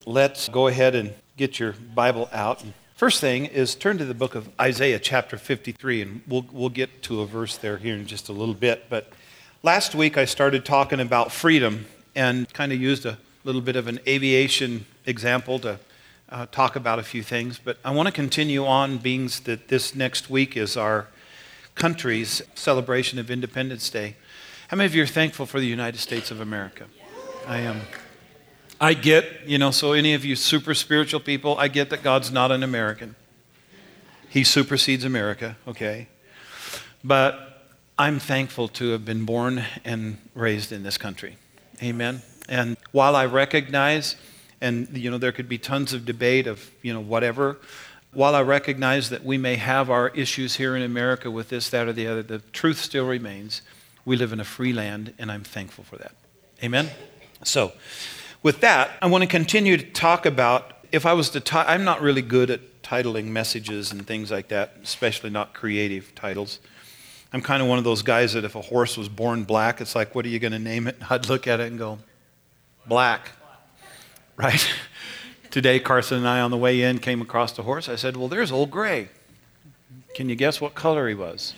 let's go ahead and get your Bible out. First thing is turn to the book of Isaiah chapter 53, and we'll get to a verse there here in just a little bit. But last week I started talking about freedom and kind of used a little bit of an aviation example to talk about a few things. But I want to continue on, being that this next week is our country's celebration of Independence Day. How many of you are thankful for the United States of America? I am. I get, so any of you super spiritual people, I get that God's not an American. He supersedes America, okay? But I'm thankful to have been born and raised in this country. Amen? And while I recognize, and there could be tons of debate of, whatever, while I recognize that we may have our issues here in America with this, that, or the other, the truth still remains. We live in a free land, and I'm thankful for that. Amen? So, with that, I want to continue to talk about, if I was to, I'm not really good at titling messages and things like that, especially not creative titles. I'm kind of one of those guys that if a horse was born black, it's like, what are you going to name it? I'd look at it and go, black, right? Today, Carson and I on the way in came across the horse. I said, well, there's Old Gray. Can you guess what color he was?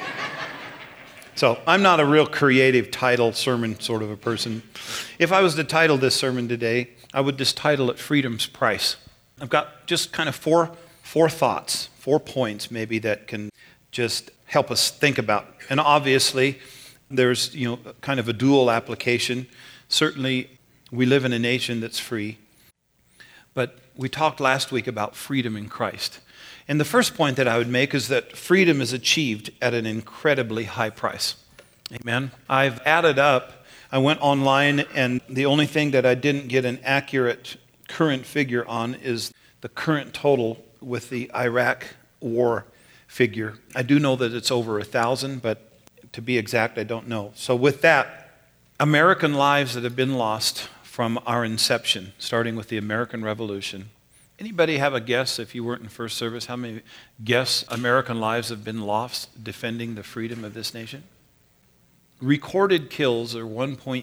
So I'm not a real creative title sermon sort of a person. If I was to title this sermon today, I would just title it Freedom's Price. I've got just kind of four thoughts, 4 points maybe that can just help us think about. And obviously, there's kind of a dual application. Certainly, we live in a nation that's free. But we talked last week about freedom in Christ. And the first point that I would make is that freedom is achieved at an incredibly high price. Amen. I've added up, I went online, and the only thing that I didn't get an accurate current figure on is the current total with the Iraq war figure. I do know that it's over 1,000, but to be exact, I don't know. So with that, American lives that have been lost from our inception, starting with the American Revolution. Anybody have a guess, if you weren't in first service, how many guess American lives have been lost defending the freedom of this nation? Recorded kills are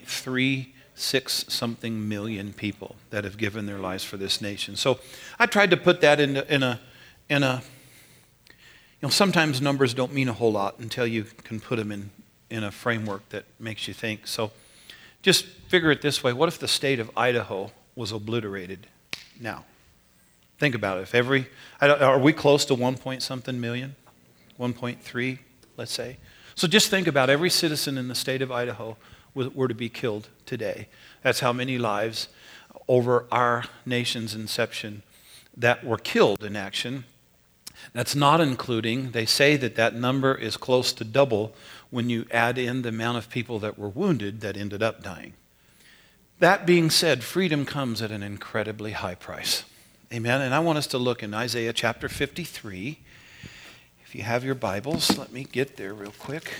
1.36 something million people that have given their lives for this nation. So I tried to put that in a sometimes numbers don't mean a whole lot until you can put them in a framework that makes you think. So just figure it this way. What if the state of Idaho was obliterated now? Think about it. Are we close to 1 point something million? 1.3, let's say. So just think about every citizen in the state of Idaho were to be killed today. That's how many lives over our nation's inception that were killed in action. That's not including, they say that number is close to double when you add in the amount of people that were wounded that ended up dying. That being said, freedom comes at an incredibly high price. Amen. And I want us to look in Isaiah chapter 53. If you have your Bibles, let me get there real quick.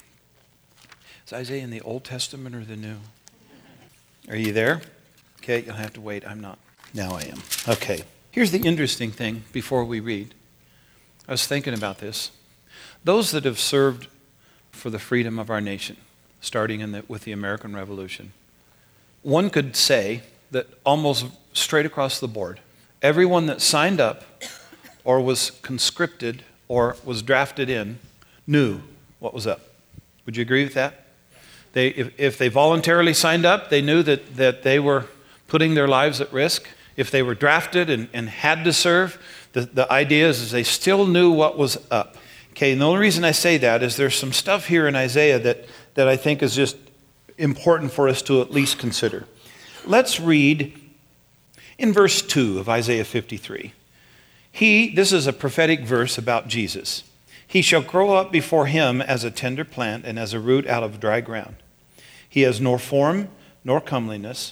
Is Isaiah in the Old Testament or the New? Are you there? Okay, you'll have to wait. I'm not. Now I am. Okay. Here's the interesting thing before we read. I was thinking about this. Those that have served for the freedom of our nation, starting with the American Revolution, one could say that almost straight across the board, everyone that signed up or was conscripted or was drafted in knew what was up. Would you agree with that? If they voluntarily signed up, they knew that they were putting their lives at risk. If they were drafted and had to serve, the idea is they still knew what was up. Okay, and the only reason I say that is there's some stuff here in Isaiah that I think is just important for us to at least consider. Let's read in verse 2 of Isaiah 53, this is a prophetic verse about Jesus. He shall grow up before him as a tender plant and as a root out of dry ground. He has no form or comeliness,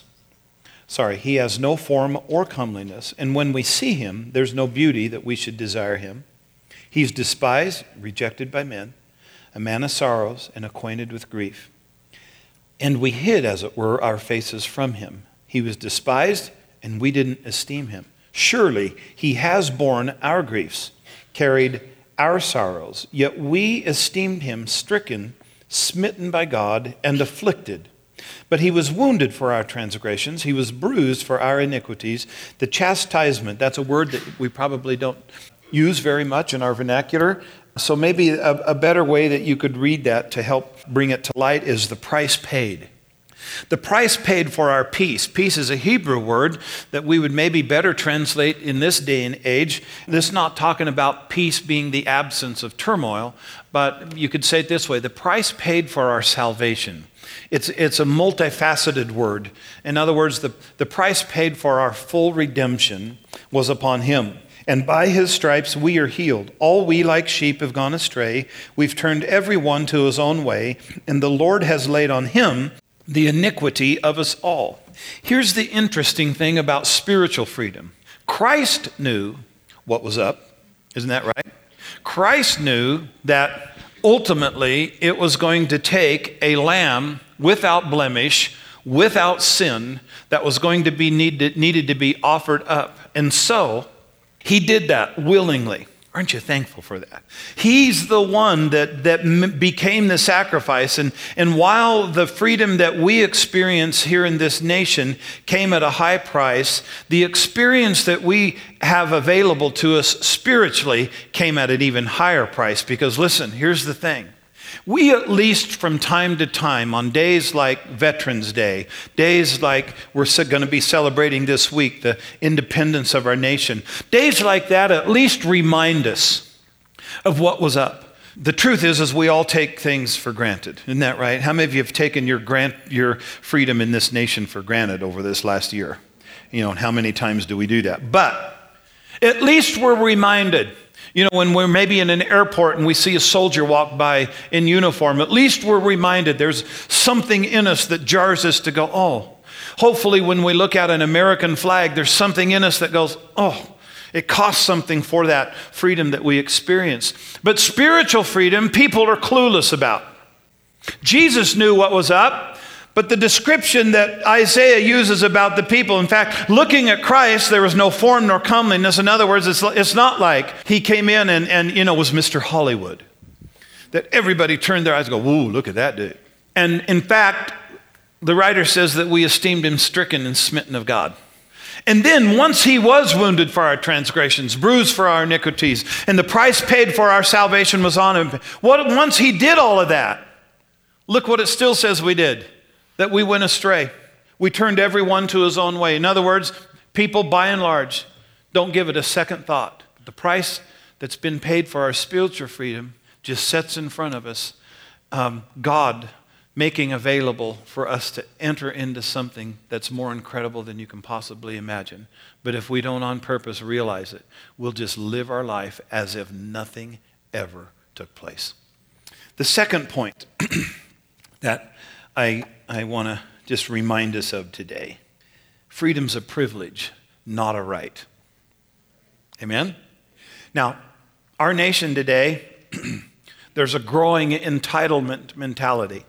and when we see him, there's no beauty that we should desire him. He's despised, rejected by men, a man of sorrows and acquainted with grief. And we hid, as it were, our faces from him. He was despised, and we didn't esteem him. Surely he has borne our griefs, carried our sorrows, yet we esteemed him stricken, smitten by God, and afflicted. But he was wounded for our transgressions. He was bruised for our iniquities. The chastisement, that's a word that we probably don't use very much in our vernacular. So maybe a better way that you could read that to help bring it to light is the price paid. The price paid for our peace. Peace is a Hebrew word that we would maybe better translate in this day and age. This is not talking about peace being the absence of turmoil, but you could say it this way: the price paid for our salvation. It's a multifaceted word. In other words, the price paid for our full redemption was upon him. And by his stripes we are healed. All we like sheep have gone astray. We've turned every one to his own way, and the Lord has laid on him the iniquity of us all. Here's the interesting thing about spiritual freedom. Christ knew what was up. Isn't that right? Christ knew that ultimately it was going to take a lamb without blemish, without sin, that was going to be needed to be offered up. And so he did that willingly. Aren't you thankful for that? He's the one that became the sacrifice. And while the freedom that we experience here in this nation came at a high price, the experience that we have available to us spiritually came at an even higher price. Because listen, here's the thing. We at least from time to time, on days like Veterans Day, days like we're going to be celebrating this week, the independence of our nation, days like that at least remind us of what was up. The truth is we all take things for granted. Isn't that right? How many of you have taken your freedom in this nation for granted over this last year? And how many times do we do that? But at least we're reminded. When we're maybe in an airport and we see a soldier walk by in uniform, at least we're reminded there's something in us that jars us to go, oh. Hopefully when we look at an American flag, there's something in us that goes, oh. It costs something for that freedom that we experience. But spiritual freedom, people are clueless about. Jesus knew what was up. But the description that Isaiah uses about the people, in fact, looking at Christ, there was no form nor comeliness. In other words, it's not like he came in and was Mr. Hollywood. That everybody turned their eyes and go, whoa, look at that dude. And in fact, the writer says that we esteemed him stricken and smitten of God. And then once he was wounded for our transgressions, bruised for our iniquities, and the price paid for our salvation was on him. Once he did all of that, look what it still says we did. That we went astray. We turned everyone to his own way. In other words, people by and large don't give it a second thought. The price that's been paid for our spiritual freedom just sets in front of us. God making available for us to enter into something that's more incredible than you can possibly imagine. But if we don't on purpose realize it, we'll just live our life as if nothing ever took place. The second point that I want to just remind us of today. Freedom's a privilege, not a right. Amen? Now, our nation today, there's a growing entitlement mentality.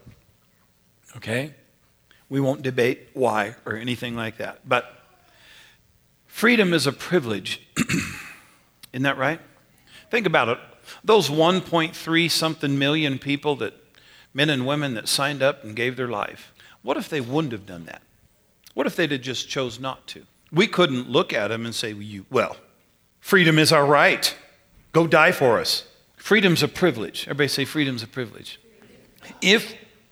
Okay? We won't debate why or anything like that. But freedom is a privilege. Isn't that right? Think about it. Those 1.3 something million people men and women that signed up and gave their life. What if they wouldn't have done that? What if they'd have just chose not to? We couldn't look at them and say, well, freedom is our right. Go die for us. Freedom's a privilege. Everybody say freedom's a privilege. If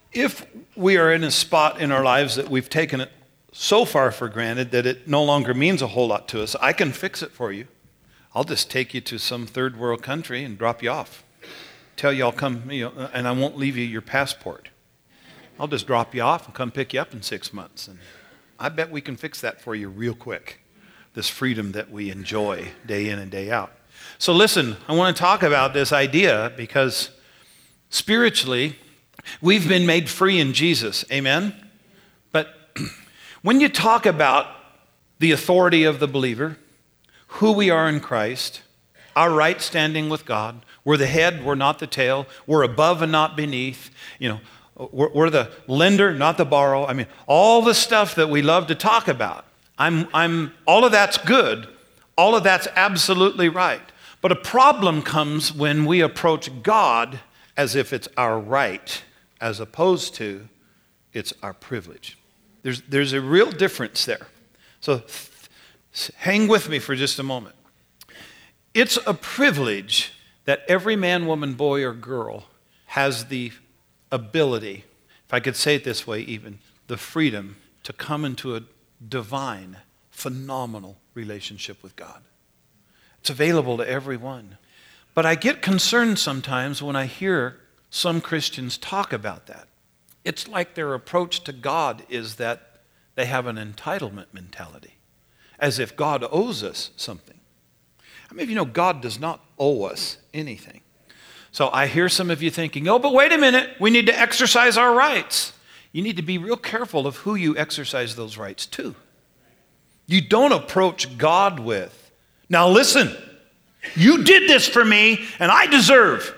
we are in a spot in our lives that we've taken it so far for granted that it no longer means a whole lot to us, I can fix it for you. I'll just take you to some third world country and drop you off. Tell you I'll come, and I won't leave you your passport. I'll just drop you off and come pick you up in 6 months. And I bet we can fix that for you real quick. This freedom that we enjoy day in and day out. So listen, I want to talk about this idea because spiritually, we've been made free in Jesus. Amen? But when you talk about the authority of the believer, who we are in Christ, our right standing with God, we're the head, we're not the tail. We're above and not beneath. We're the lender, not the borrower. I mean, all the stuff that we love to talk about. All of that's good. All of that's absolutely right. But a problem comes when we approach God as if it's our right, as opposed to It's our privilege. There's a real difference there. So hang with me for just a moment. It's a privilege that every man, woman, boy, or girl has the ability, if I could say it this way even, the freedom to come into a divine, phenomenal relationship with God. It's available to everyone. But I get concerned sometimes when I hear some Christians talk about that. It's like their approach to God is that they have an entitlement mentality, as if God owes us something. How many of you know God does not owe us anything? So I hear some of you thinking, oh, but wait a minute, we need to exercise our rights. You need to be real careful of who you exercise those rights to. You don't approach God with, now listen, you did this for me and I deserve.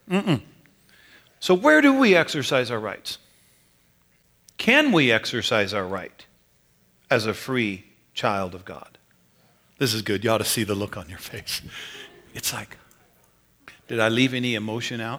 So where do we exercise our rights? Can we exercise our right as a free child of God? This is good. You ought to see the look on your face. It's like, did I leave any emotion out?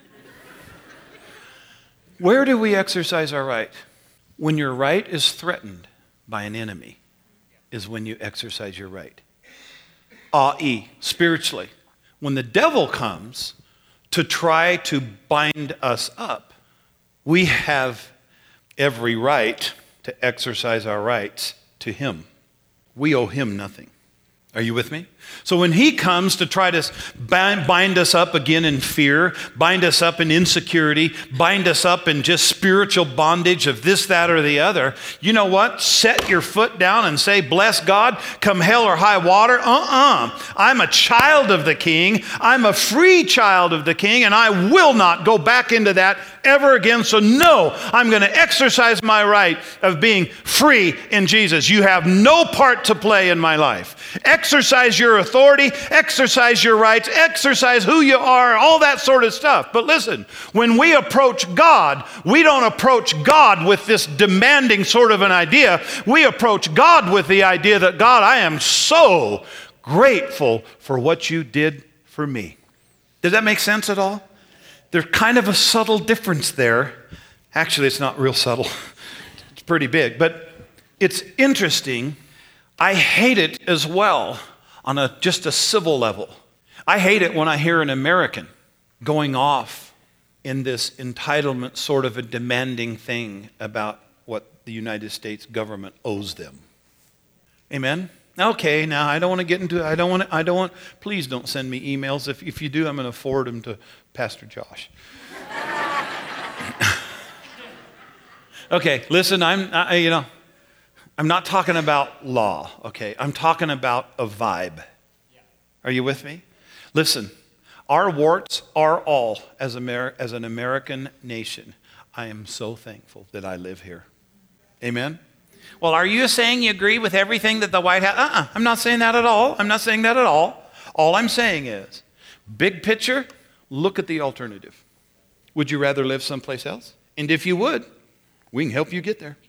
Where do we exercise our right? When your right is threatened by an enemy is when you exercise your right. i.e., spiritually. When the devil comes to try to bind us up, we have every right to exercise our rights to him. We owe him nothing. Are you with me? So when he comes to try to bind us up again in fear, bind us up in insecurity, bind us up in just spiritual bondage of this, that, or the other, you know what? Set your foot down and say, bless God, come hell or high water. I'm a child of the King. I'm a free child of the King, and I will not go back into that ever again. So no, I'm going to exercise my right of being free in Jesus. You have no part to play in my life. Exercise your authority, exercise your rights, exercise who you are, all that sort of stuff. But listen, when we approach God, we don't approach God with this demanding sort of an idea. We approach God with the idea that, God, I am so grateful for what you did for me. Does that make sense at all? There's kind of a subtle difference there. Actually, it's not real subtle. It's pretty big, but it's interesting. I hate it as well on just a civil level. I hate it when I hear an American going off in this entitlement sort of a demanding thing about what the United States government owes them. Amen? Okay, now I don't want to get into it. Please don't send me emails. If you do, I'm going to forward them to Pastor Josh. Okay, listen, I'm not talking about law, okay? I'm talking about a vibe. Are you with me? Listen, our warts are all, as an American nation, I am so thankful that I live here. Amen? Well, are you saying you agree with everything that the White House... I'm not saying that at all. I'm not saying that at all. All I'm saying is, big picture, look at the alternative. Would you rather live someplace else? And if you would, we can help you get there.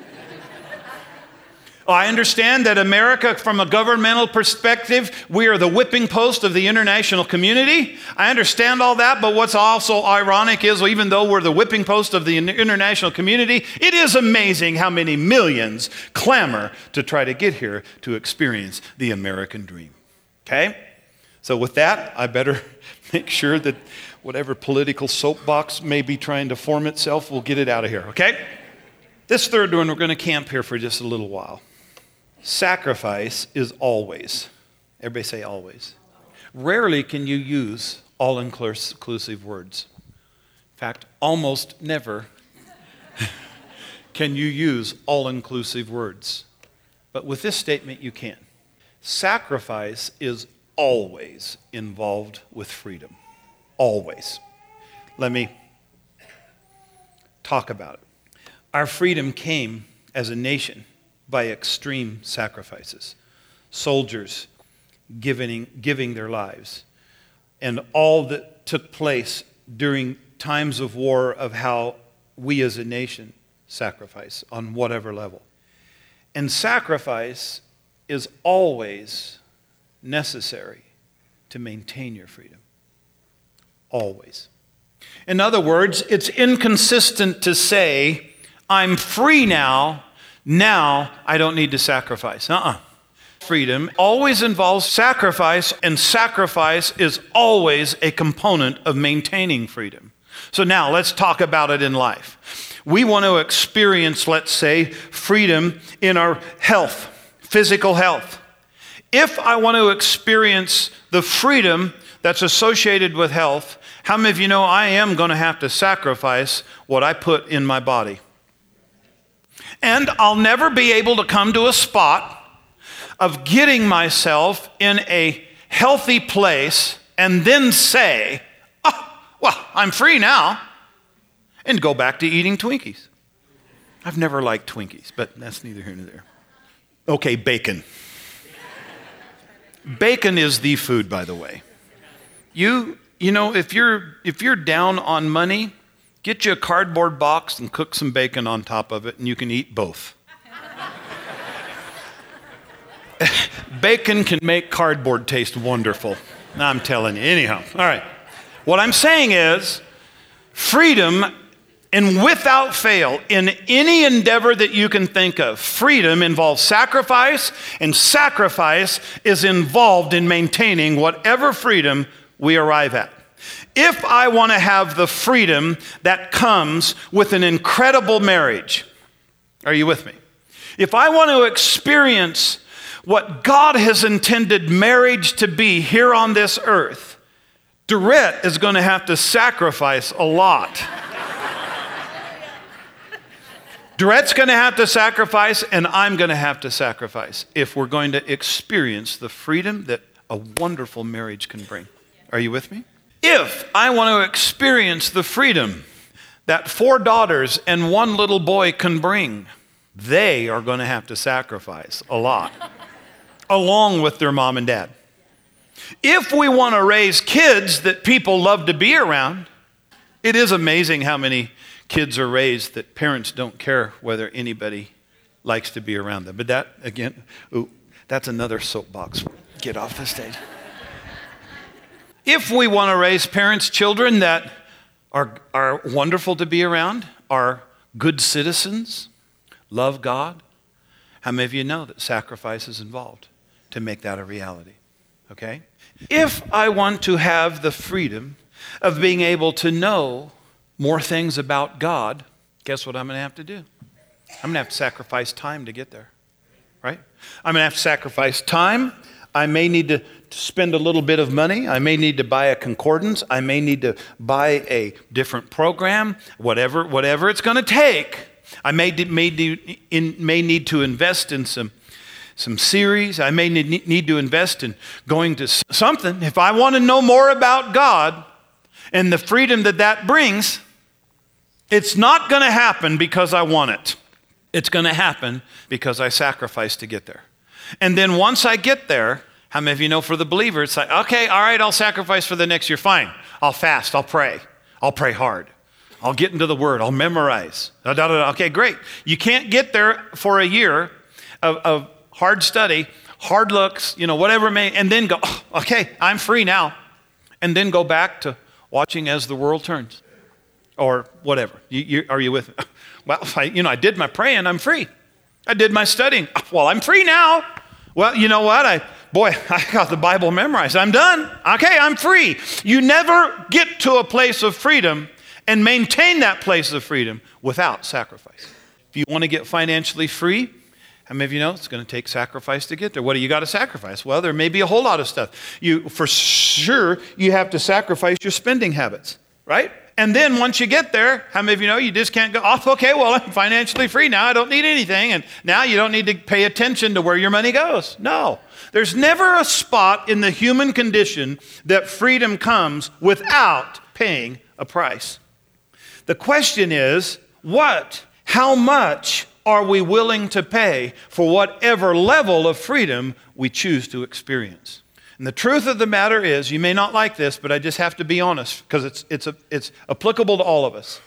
I understand that America, from a governmental perspective, we are the whipping post of the international community. I understand all that, but what's also ironic is, even though we're the whipping post of the international community, it is amazing how many millions clamor to try to get here to experience the American dream. Okay? So with that, I better make sure that whatever political soapbox may be trying to form itself, we'll get it out of here, okay? This third one, we're going to camp here for just a little while. Sacrifice is always. Everybody say always. Rarely can you use all-inclusive words. In fact, almost never can you use all-inclusive words. But with this statement, you can. Sacrifice is always involved with freedom. Always. Let me talk about it. Our freedom came as a nation by extreme sacrifices. Soldiers giving their lives. And all that took place during times of war of how we as a nation sacrifice on whatever level. And sacrifice is always necessary to maintain your freedom. Always. In other words, it's inconsistent to say, I'm free now. Now I don't need to sacrifice. Freedom always involves sacrifice, and sacrifice is always a component of maintaining freedom. So now let's talk about it in life. We want to experience, let's say, freedom in our health, physical health. If I want to experience the freedom that's associated with health, how many of you know I am going to have to sacrifice what I put in my body? And I'll never be able to come to a spot of getting myself in a healthy place and then say, well, I'm free now, and go back to eating Twinkies. I've never liked Twinkies, but that's neither here nor there. Okay, bacon. Bacon is the food, by the way. You know, if you're down on money, get you a cardboard box and cook some bacon on top of it, and you can eat both. Bacon can make cardboard taste wonderful. I'm telling you. Anyhow, all right. What I'm saying is, freedom, and without fail, in any endeavor that you can think of, freedom involves sacrifice, and sacrifice is involved in maintaining whatever freedom we arrive at. If I want to have the freedom that comes with an incredible marriage, are you with me? If I want to experience what God has intended marriage to be here on this earth, Dorette is going to have to sacrifice a lot. Dorette's going to have to sacrifice, and I'm going to have to sacrifice if we're going to experience the freedom that a wonderful marriage can bring. Are you with me? If I want to experience the freedom that 4 daughters and 1 little boy can bring, they are going to have to sacrifice a lot, along with their mom and dad. If we want to raise kids that people love to be around, it is amazing how many kids are raised that parents don't care whether anybody likes to be around them. But that, again, that's another soapbox. Get off the stage. If we want to raise children that are wonderful to be around, are good citizens, love God, how many of you know that sacrifice is involved to make that a reality? Okay? If I want to have the freedom of being able to know more things about God, guess what I'm going to have to do? I'm going to have to sacrifice time to get there, right? I'm going to have to sacrifice time. I may need to spend a little bit of money. I may need to buy a concordance. I may need to buy a different program, whatever it's going to take. I may need to invest in some series. I may need to invest in going to something. If I want to know more about God and the freedom that brings, it's not going to happen because I want it. It's going to happen because I sacrifice to get there. And then once I get there, how many of you know for the believer, it's like, okay, all right, I'll sacrifice for the next year. Fine. I'll fast. I'll pray. I'll pray hard. I'll get into the Word. I'll memorize. Okay, great. You can't get there for a year of hard study, hard looks, whatever it may, and then go, okay, I'm free now. And then go back to watching as the world turns or whatever. Are you with me? Well, I did my praying, I'm free. I did my studying. Well, I'm free now. Well, you know what? I got the Bible memorized. I'm done. Okay, I'm free. You never get to a place of freedom and maintain that place of freedom without sacrifice. If you want to get financially free, how many of you know it's going to take sacrifice to get there? What do you got to sacrifice? Well, there may be a whole lot of stuff. For sure, you have to sacrifice your spending habits, right? And then once you get there, how many of you know you just can't go, okay, well, I'm financially free now. I don't need anything. And now you don't need to pay attention to where your money goes. No. There's never a spot in the human condition that freedom comes without paying a price. The question is, how much are we willing to pay for whatever level of freedom we choose to experience? And the truth of the matter is, you may not like this, but I just have to be honest because it's applicable to all of us.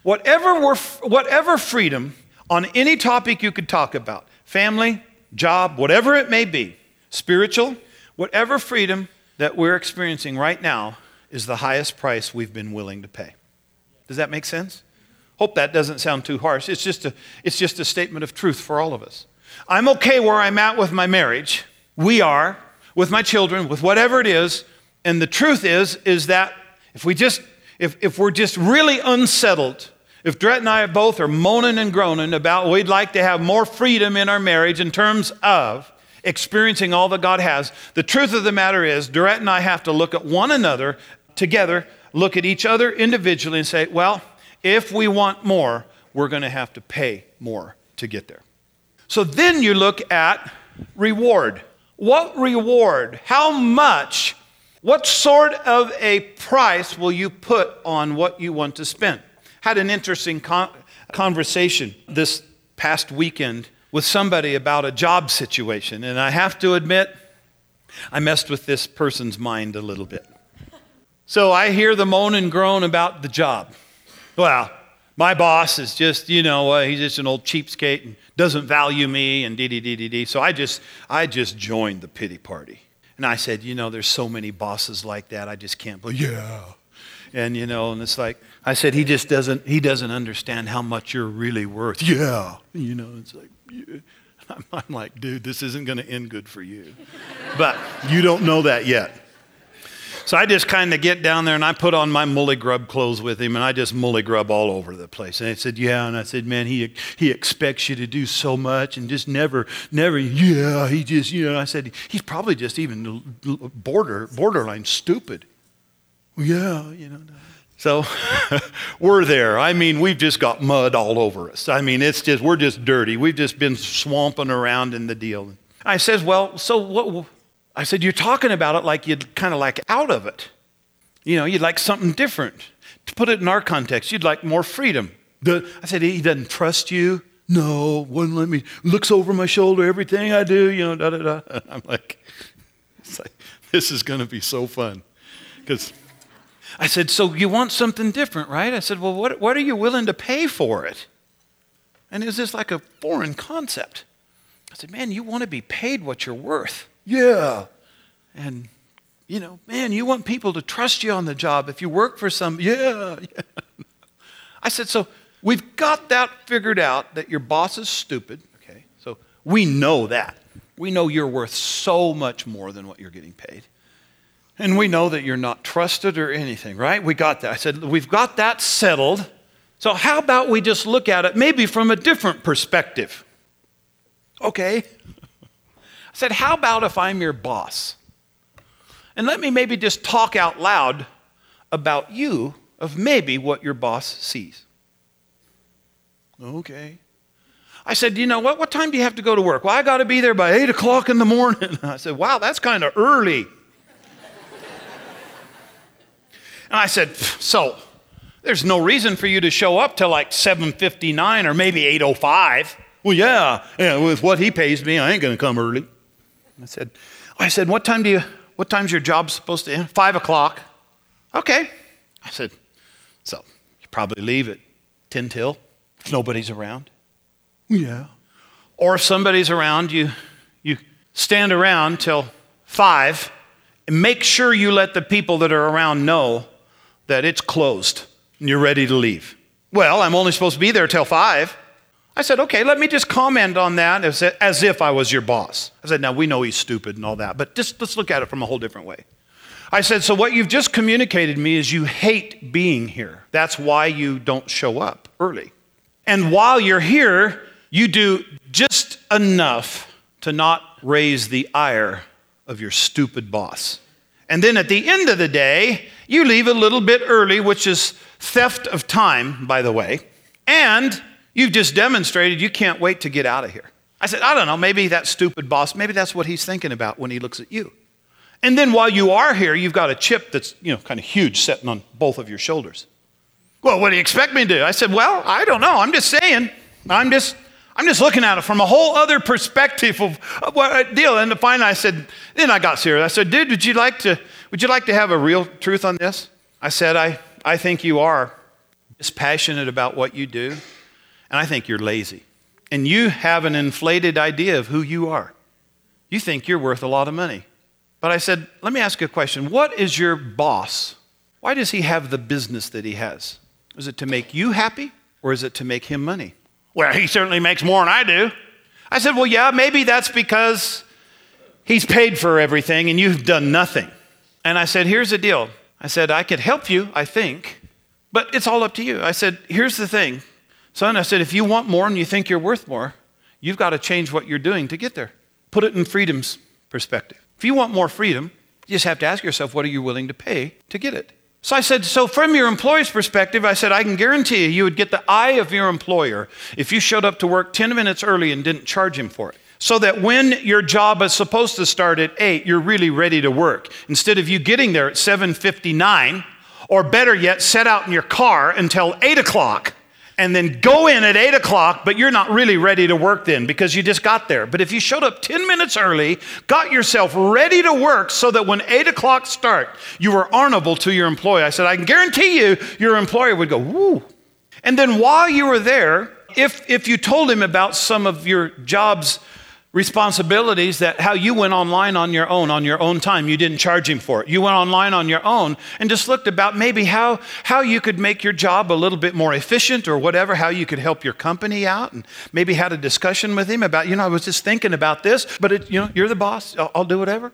Whatever freedom on any topic you could talk about, family, job, whatever it may be, spiritual, whatever freedom that we're experiencing right now is the highest price we've been willing to pay. Does that make sense? Hope that doesn't sound too harsh. It's just a statement of truth for all of us. I'm okay where I'm at with my marriage. We are, with my children, with whatever it is. And the truth is that if we're just really unsettled, if Drett and I both are moaning and groaning about we'd like to have more freedom in our marriage in terms of experiencing all that God has, the truth of the matter is Drett and I have to look at one another together, look at each other individually and say, well, if we want more, we're going to have to pay more to get there. So then you look at reward. What reward? How much? What sort of a price will you put on what you want to spend? Had an interesting conversation this past weekend with somebody about a job situation, and I have to admit, I messed with this person's mind a little bit. So I hear the moan and groan about the job. Well, my boss is just, he's just an old cheapskate and doesn't value me and dee. So I just joined the pity party. And I said, there's so many bosses like that. I just can't believe, yeah. And, and it's like, I said, he doesn't understand how much you're really worth. Yeah. It's like, yeah. I'm like, dude, this isn't going to end good for you. But you don't know that yet. So I just kind of get down there and I put on my mully grub clothes with him and I just mully grub all over the place. And he said, yeah. And I said, man, he expects you to do so much and just never, yeah, he just, I said, he's probably just even borderline stupid. Yeah, So we're there. I mean, we've just got mud all over us. I mean, we're just dirty. We've just been swamping around in the deal. I says, well, so what? I said, you're talking about it like you'd kind of like out of it. You'd like something different. To put it in our context, you'd like more freedom. I said, he doesn't trust you. No, wouldn't let me. Looks over my shoulder, everything I do, da. I'm like, this is going to be so fun. Because I said, so you want something different, right? I said, well, what are you willing to pay for it? And it was just like a foreign concept. I said, man, you want to be paid what you're worth. Yeah. And, man, you want people to trust you on the job. If you work for yeah. I said, so we've got that figured out that your boss is stupid. Okay. So we know that. We know you're worth so much more than what you're getting paid. And we know that you're not trusted or anything, right? We got that. I said, we've got that settled. So how about we just look at it maybe from a different perspective? Okay. I said, how about if I'm your boss? And let me maybe just talk out loud about you of maybe what your boss sees. Okay. I said, what time do you have to go to work? Well, I got to be there by 8 o'clock in the morning. I said, wow, that's kind of early. And I said, so there's no reason for you to show up till like 7:59 or maybe 8:05. Well, yeah, with what he pays me, I ain't going to come early. I said, what time's your job supposed to end? 5 o'clock. Okay. I said, so you probably leave at 10 till if nobody's around. Yeah. Or if somebody's around, you stand around till 5 and make sure you let the people that are around know that it's closed and you're ready to leave. Well, I'm only supposed to be there till 5. I said, okay, let me just comment on that as if I was your boss. I said, now we know he's stupid and all that, but just let's look at it from a whole different way. I said, so what you've just communicated to me is you hate being here. That's why you don't show up early. And while you're here, you do just enough to not raise the ire of your stupid boss. And then at the end of the day, you leave a little bit early, which is theft of time, by the way, and you've just demonstrated you can't wait to get out of here. I said, I don't know, maybe that stupid boss, maybe that's what he's thinking about when he looks at you. And then while you are here, you've got a chip that's, kind of huge sitting on both of your shoulders. Well, what do you expect me to do? I said, well, I don't know. I'm just saying. I'm just looking at it from a whole other perspective of what I deal. And finally I said, then I got serious. I said, dude, would you like to have a real truth on this? I said, I think you are just passionate about what you do. And I think you're lazy. And you have an inflated idea of who you are. You think you're worth a lot of money. But I said, let me ask you a question. What is your boss? Why does he have the business that he has? Is it to make you happy? or is it to make him money? Well, he certainly makes more than I do. I said, well, yeah, maybe that's because he's paid for everything and you've done nothing. And I said, here's the deal. I said, I could help you, I think, but it's all up to you. I said, here's the thing. Son, I said, if you want more and you think you're worth more, you've got to change what you're doing to get there. Put it in freedom's perspective. If you want more freedom, you just have to ask yourself, what are you willing to pay to get it? So I said, so from your employee's perspective, I said, I can guarantee you would get the eye of your employer if you showed up to work 10 minutes early and didn't charge him for it. So that when your job is supposed to start at 8, you're really ready to work. Instead of you getting there at 7:59, or better yet, set out in your car until 8 o'clock and then go in at 8 o'clock, but you're not really ready to work then because you just got there. But if you showed up 10 minutes early, got yourself ready to work so that when 8 o'clock start, you were honorable to your employer. I said, I can guarantee you, your employer would go, woo. And then while you were there, if you told him about some of your job's responsibilities, that how you went online on your own time. You didn't charge him for it. You went online on your own and just looked about maybe how you could make your job a little bit more efficient or whatever, how you could help your company out, and maybe had a discussion with him about, I was just thinking about this, but you're the boss. I'll do whatever.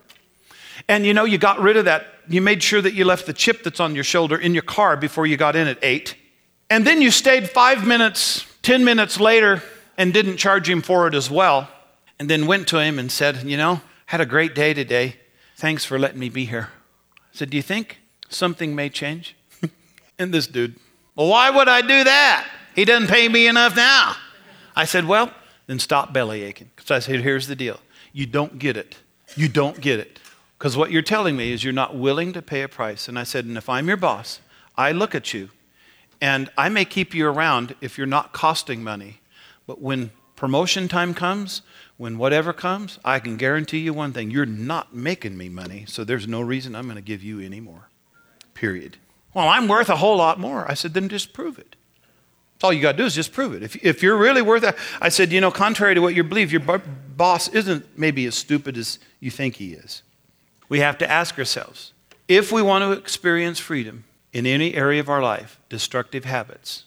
And you got rid of that. You made sure that you left the chip that's on your shoulder in your car before you got in at 8. And then you stayed 5 minutes, 10 minutes later and didn't charge him for it as well. And then went to him and said, had a great day today. Thanks for letting me be here. I said, do you think something may change? And this dude, well, why would I do that? He doesn't pay me enough now. I said, well, then stop belly aching. So I said, here's the deal. You don't get it. You don't get it. Because what you're telling me is you're not willing to pay a price. And I said, and if I'm your boss, I look at you and I may keep you around if you're not costing money. But when promotion time comes, when whatever comes, I can guarantee you one thing. You're not making me money, so there's no reason I'm going to give you any more. Period. Well, I'm worth a whole lot more. I said, then just prove it. That's all you got to do is just prove it. If you're really worth it, I said, contrary to what you believe, your boss isn't maybe as stupid as you think he is. We have to ask ourselves, if we want to experience freedom in any area of our life, destructive habits,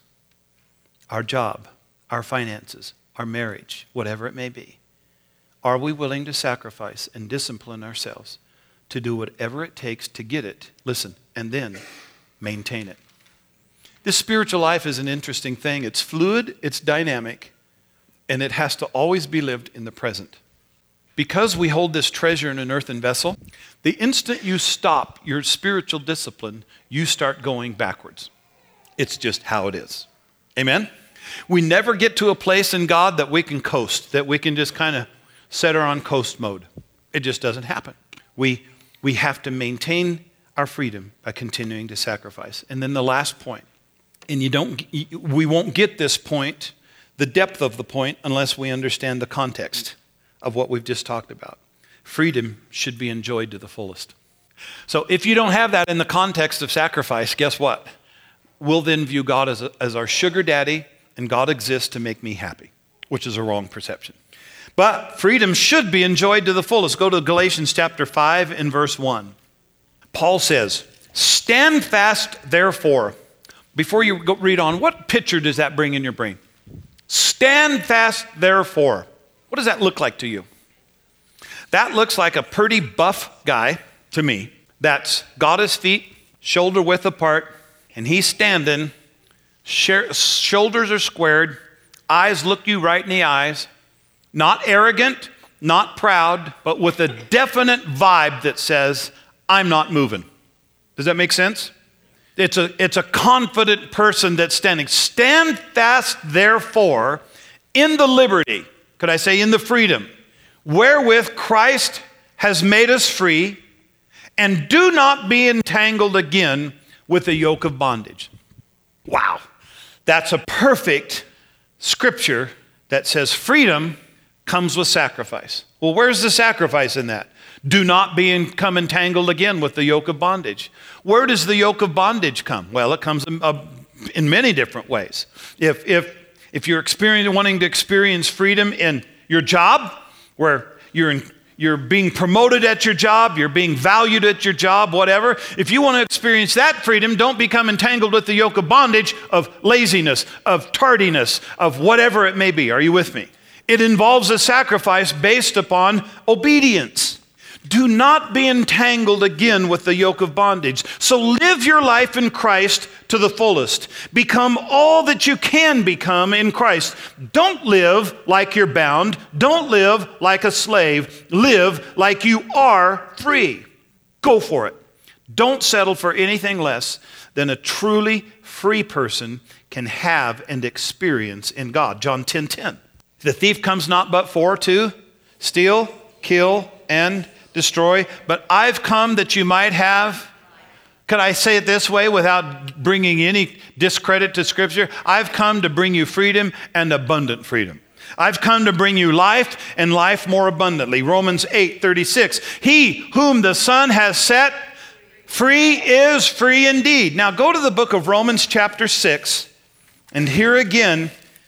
our job, our finances, our marriage, whatever it may be, are we willing to sacrifice and discipline ourselves to do whatever it takes to get it, listen, and then maintain it? This spiritual life is an interesting thing. It's fluid, it's dynamic, and it has to always be lived in the present. Because we hold this treasure in an earthen vessel, the instant you stop your spiritual discipline, you start going backwards. It's just how it is. Amen? We never get to a place in God that we can coast, that we can just kind of set her on coast mode. It just doesn't happen. We have to maintain our freedom by continuing to sacrifice. And then the last point, and we won't get this point, the depth of the point, unless we understand the context of what we've just talked about. Freedom should be enjoyed to the fullest. So if you don't have that in the context of sacrifice, guess what? We'll then view God as our sugar daddy, and God exists to make me happy, which is a wrong perception. But freedom should be enjoyed to the fullest. Go to Galatians chapter 5 and verse 1. Paul says, stand fast, therefore. Before you read on, what picture does that bring in your brain? Stand fast, therefore. What does that look like to you? That looks like a pretty buff guy to me that's got his feet shoulder width apart, and he's standing, shoulders are squared, eyes look you right in the eyes, not arrogant, not proud, but with a definite vibe that says, I'm not moving. Does that make sense? It's a confident person that's standing. Stand fast, therefore, in the liberty, could I say in the freedom, wherewith Christ has made us free, and do not be entangled again with the yoke of bondage. Wow. That's a perfect scripture that says freedom comes with sacrifice. Well, where's the sacrifice in that? Do not become entangled again with the yoke of bondage. Where does the yoke of bondage come? Well, it comes in many different ways. If you're wanting to experience freedom in your job, where you're you're being promoted at your job, you're being valued at your job, whatever. If you want to experience that freedom, don't become entangled with the yoke of bondage of laziness, of tardiness, of whatever it may be. Are you with me? It involves a sacrifice based upon obedience. Do not be entangled again with the yoke of bondage. So live your life in Christ to the fullest. Become all that you can become in Christ. Don't live like you're bound. Don't live like a slave. Live like you are free. Go for it. Don't settle for anything less than a truly free person can have and experience in God. John 10:10. The thief comes not but for to steal, kill, and destroy, but I've come that you might have, could I say it this way without bringing any discredit to Scripture? I've come to bring you freedom and abundant freedom. I've come to bring you life and life more abundantly. Romans 8:36. He whom the Son has set free is free indeed. Now go to the book of Romans chapter 6, and here again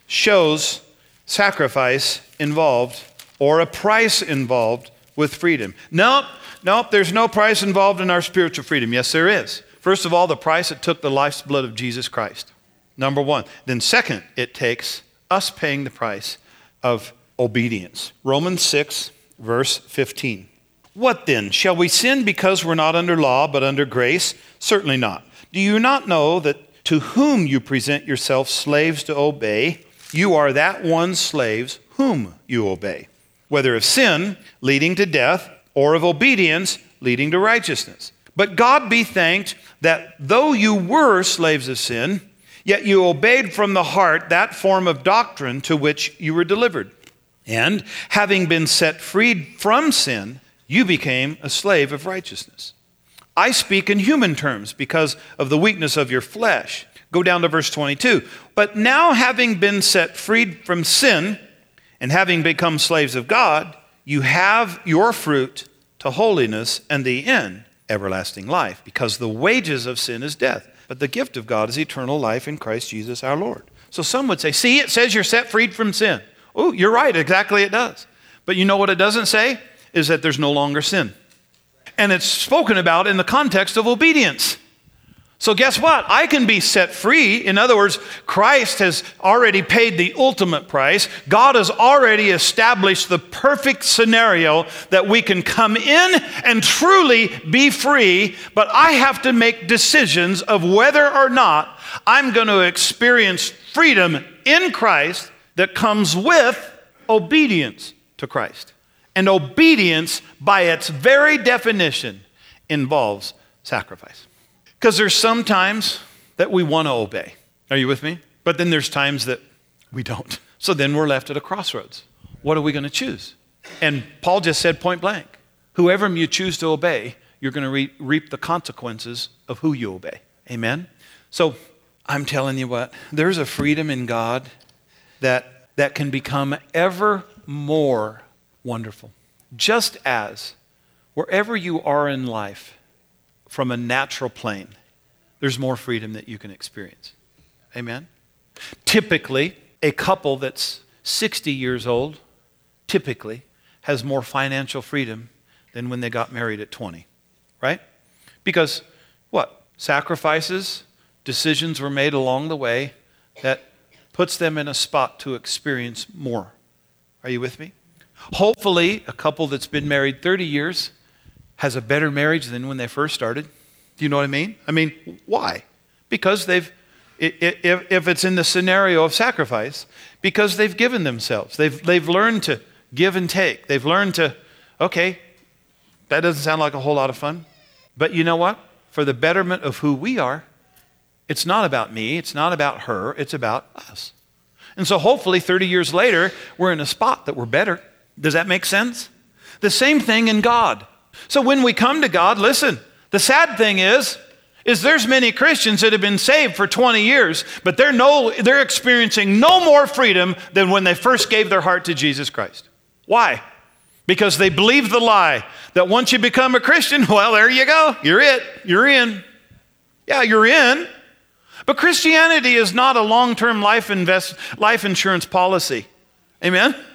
shows sacrifice involved or a price involved with freedom. Nope, there's no price involved in our spiritual freedom. Yes, there is. First of all, the price, it took the life's blood of Jesus Christ. Number one. Then second, it takes us paying the price of obedience. Romans 6, verse 15. What then? Shall we sin because we're not under law, but under grace? Certainly not. Do you not know that to whom you present yourselves slaves to obey, you are that one slaves whom you obey? Whether of sin, leading to death, or of obedience, leading to righteousness. But God be thanked that though you were slaves of sin, yet you obeyed from the heart that form of doctrine to which you were delivered. And having been set free from sin, you became a slave of righteousness. I speak in human terms because of the weakness of your flesh. Go down to verse 22. But now having been set free from sin, and having become slaves of God, you have your fruit to holiness and the end, everlasting life, because the wages of sin is death, but the gift of God is eternal life in Christ Jesus our Lord. So some would say, see, it says you're set free from sin. Oh, you're right, exactly it does. But you know what it doesn't say? Is that there's no longer sin. And it's spoken about in the context of obedience. So guess what? I can be set free. In other words, Christ has already paid the ultimate price. God has already established the perfect scenario that we can come in and truly be free, but I have to make decisions of whether or not I'm going to experience freedom in Christ that comes with obedience to Christ. And obedience, by its very definition, involves sacrifice. Because there's some times that we want to obey. Are you with me? But then there's times that we don't. So then we're left at a crossroads. What are we going to choose? And Paul just said point blank, whoever you choose to obey, you're going to reap the consequences of who you obey. Amen? So I'm telling you what, there's a freedom in God that can become ever more wonderful. Just as wherever you are in life, from a natural plane, there's more freedom that you can experience. Amen? Typically, a couple that's 60 years old typically has more financial freedom than when they got married at 20, right? Because what? Sacrifices, decisions were made along the way that puts them in a spot to experience more. Are you with me? Hopefully, a couple that's been married 30 years has a better marriage than when they first started. Do you know what I mean? I mean, why? Because if it's in the scenario of sacrifice, because they've given themselves. They've learned to give and take. They've learned to, okay, that doesn't sound like a whole lot of fun. But you know what? For the betterment of who we are, it's not about me, it's not about her, it's about us. And so hopefully 30 years later, we're in a spot that we're better. Does that make sense? The same thing in God. So when we come to God, listen, the sad thing is there's many Christians that have been saved for 20 years, but they're experiencing no more freedom than when they first gave their heart to Jesus Christ. Why? Because they believe the lie that once you become a Christian, well, there you go. You're it. You're in. Yeah, you're in. But Christianity is not a long-term life insurance policy. Amen?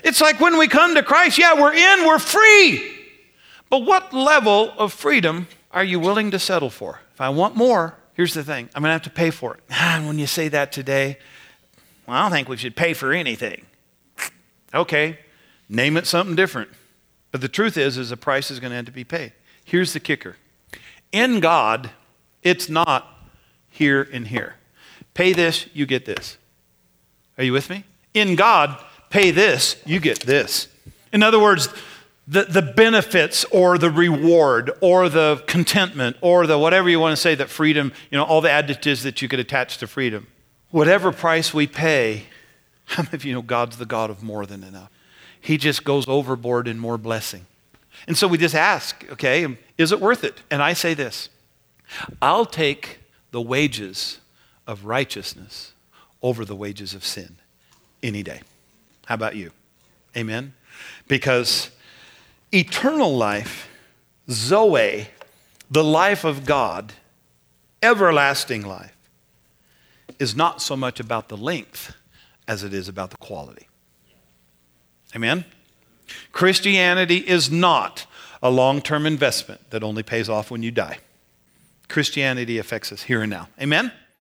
It's like when we come to Christ, yeah, we're in, we're free. But what level of freedom are you willing to settle for? If I want more, here's the thing. I'm going to have to pay for it. And when you say that today, well, I don't think we should pay for anything. Okay, name it something different. But the truth is the price is going to have to be paid. Here's the kicker. In God, it's not here and here. Pay this, you get this. Are you with me? In God, pay this, you get this. In other words, the benefits or the reward or the contentment or the whatever you want to say that freedom, all the adjectives that you could attach to freedom. Whatever price we pay, how many of you know God's the God of more than enough? He just goes overboard in more blessing. And so we just ask, okay, is it worth it? And I say this, I'll take the wages of righteousness over the wages of sin any day. How about you? Amen? Because eternal life, Zoe, the life of God, everlasting life, is not so much about the length as it is about the quality. Amen? Christianity is not a long-term investment that only pays off when you die. Christianity affects us here and now. Amen?